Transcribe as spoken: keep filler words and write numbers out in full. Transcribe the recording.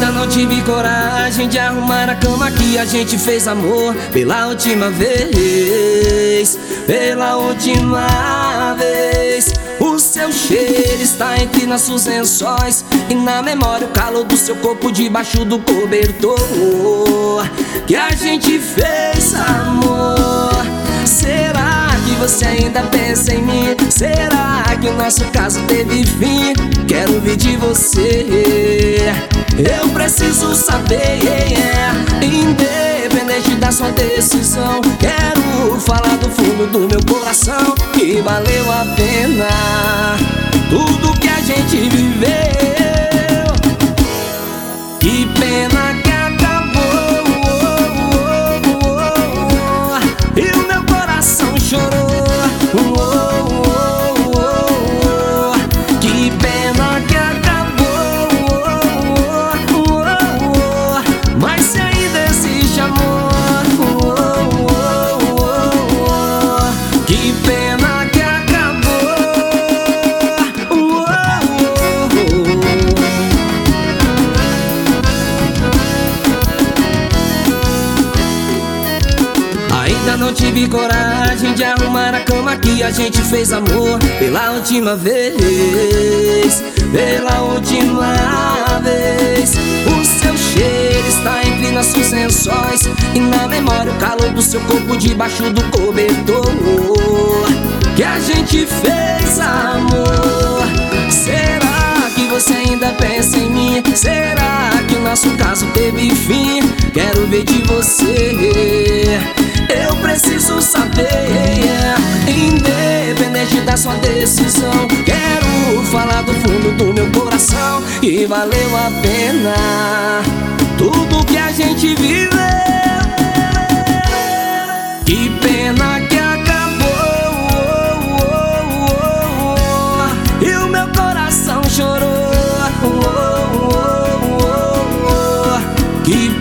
Ainda não tive coragem de arrumar a cama que a gente fez amor pela última vez, pela última vez. O seu cheiro está entre nossos lençóis e na memória o calor do seu corpo debaixo do cobertor que a gente fez amor. Será que você ainda pensa em mim? Será que o nosso caso teve fim? Quero ouvir de você, eu preciso saber, yeah. Independente da sua decisão, quero falar do fundo do meu coração que valeu a pena tudo que a gente viveu. Que pena que acabou, e o meu coração chorou. Que pena que acabou, mas se ainda existe amor. Que pena que acabou. Ainda não tive coragem de arrumar a cama que a gente fez amor pela última vez, pela última vez. O seu cheiro está entre nossos lençóis e na memória o calor do seu corpo debaixo do cobertor que a gente fez amor. Será que você ainda pensa em mim? Será que o nosso caso teve fim? Quero ver de você, eu preciso saber, yeah. Independente da sua decisão, quero falar do fundo do meu coração que valeu a pena tudo que a gente viveu. Que pena que acabou, e o meu coração chorou. Que